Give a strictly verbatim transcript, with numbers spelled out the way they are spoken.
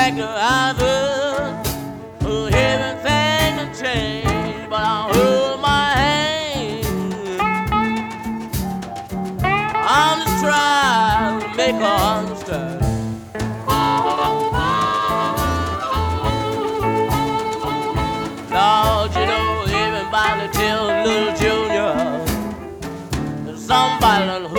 back to houses, oh, everything can change, but I'll hold my hand. I'm just trying to make her understand. Lord, you know, everybody tells little Junior that somebody done